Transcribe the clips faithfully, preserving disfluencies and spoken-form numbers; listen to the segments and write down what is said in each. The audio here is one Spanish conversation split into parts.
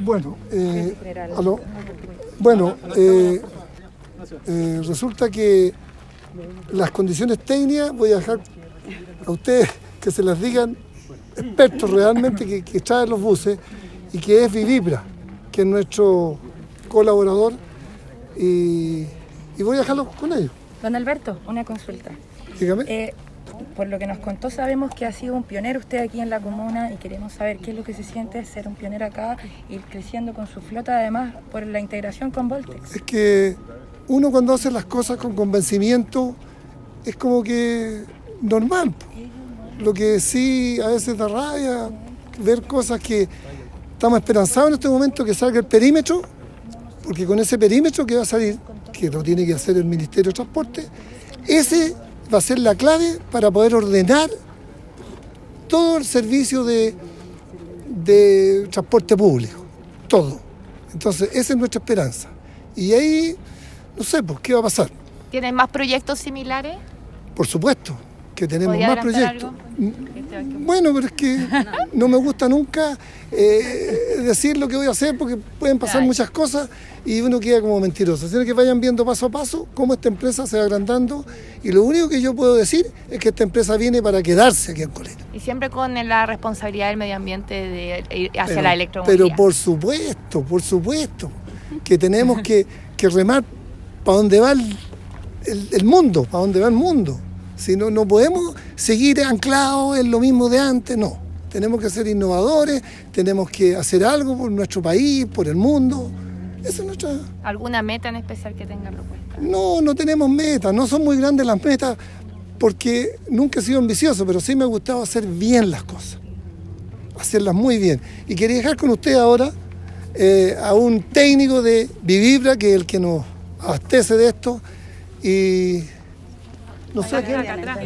Bueno, eh, aló. Bueno, eh, eh, resulta que las condiciones técnicas voy a dejar a ustedes que se las digan expertos realmente que, que traen los buses y que es Vivibra, que es nuestro colaborador, y, y voy a dejarlo con ellos. Don Alberto, una consulta. Dígame. Eh, por lo que nos contó, sabemos que ha sido un pionero usted aquí en la comuna y queremos saber qué es lo que se siente ser un pionero acá, ir creciendo con su flota, además por la integración con Voltex. Es que uno cuando hace las cosas con convencimiento es como que normal. Lo que sí a veces da rabia ver cosas que estamos esperanzados en este momento que salga el perímetro, porque con ese perímetro que va a salir, que lo tiene que hacer el Ministerio de Transporte, ese va a ser la clave para poder ordenar todo el servicio de, de transporte público, todo. Entonces, esa es nuestra esperanza. Y ahí, no sé, pues, ¿qué va a pasar? ¿Tienen más proyectos similares? Por supuesto, que tenemos ¿Podría más adelantar proyectos. algo? Bueno, pero es que no me gusta nunca eh, decir lo que voy a hacer porque pueden pasar Ay. muchas cosas y uno queda como mentiroso. Sino que vayan viendo paso a paso cómo esta empresa se va agrandando y lo único que yo puedo decir es que esta empresa viene para quedarse aquí en Colina. Y siempre con la responsabilidad del medio ambiente de ir hacia Pero, la electromovilidad. pero por supuesto, por supuesto, que tenemos que, que remar para donde va el, el, el mundo, para donde va el mundo. Si no, no podemos seguir anclados en lo mismo de antes, no. Tenemos que ser innovadores, tenemos que hacer algo por nuestro país, por el mundo. Esa es nuestra... ¿Alguna meta en especial que tenga propuesta? No, no tenemos metas, no son muy grandes las metas porque nunca he sido ambicioso, pero sí me ha gustado hacer bien las cosas, hacerlas muy bien. Y quería dejar con usted ahora eh, a un técnico de Vivibra, que es el que nos abastece de esto, y... No sé qué.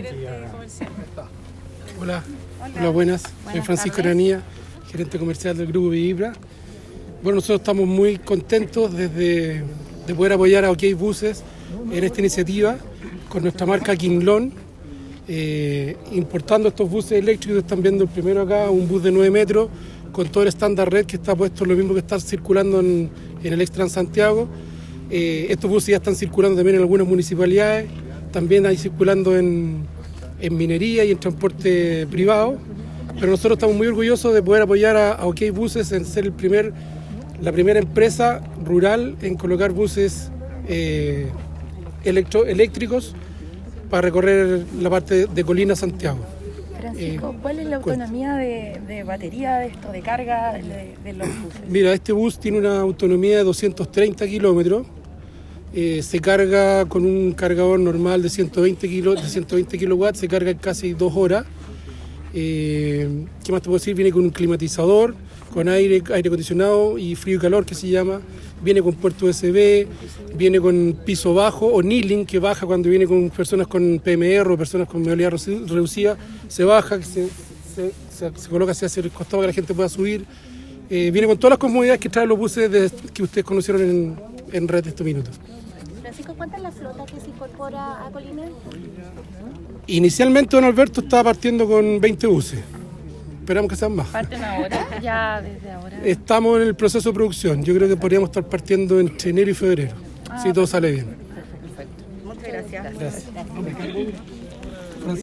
Hola, hola, buenas. Soy Francisco Aranía, gerente comercial del Grupo Vivibra. Bueno, nosotros estamos muy contentos desde de poder apoyar a OK Buses en esta iniciativa con nuestra marca Quinlón, eh, importando estos buses eléctricos. Están viendo el primero acá, un bus de nueve metros con todo el estándar red que está puesto, lo mismo que está circulando en, en el Extran Santiago. Eh, estos buses ya están circulando también en algunas municipalidades. También hay circulando en, en minería y en transporte privado, pero nosotros estamos muy orgullosos de poder apoyar a, a OK Buses en ser el primer, la primera empresa rural en colocar buses eh, electro, eléctricos para recorrer la parte de Colina a Santiago. Francisco, eh, ¿cuál es la autonomía de, de batería de esto, de carga de, de los buses? Mira, este bus tiene una autonomía de doscientos treinta kilómetros. Eh, se carga con un cargador normal de ciento veinte kilowatts, se carga en casi dos horas. Eh, ¿Qué más te puedo decir? Viene con un climatizador, con aire, aire acondicionado y frío y calor, que se llama. Viene con puerto U S B, viene con piso bajo o kneeling, que baja cuando viene con personas con P M R o personas con movilidad reducida. Se baja, se, se, se, se coloca hacia el costado para que la gente pueda subir. Eh, viene con todas las comodidades que traen los buses de, que ustedes conocieron en, en red estos minutos. Francisco, ¿cuánta es la flota que se incorpora a Colina? Inicialmente don Alberto estaba partiendo con veinte buses. Esperamos que sean más. ¿Parten ahora? Ya desde ahora. Estamos en el proceso de producción. Yo creo que podríamos estar partiendo entre enero y febrero, ah, si todo sale bien. Perfecto. Muchas gracias. Gracias.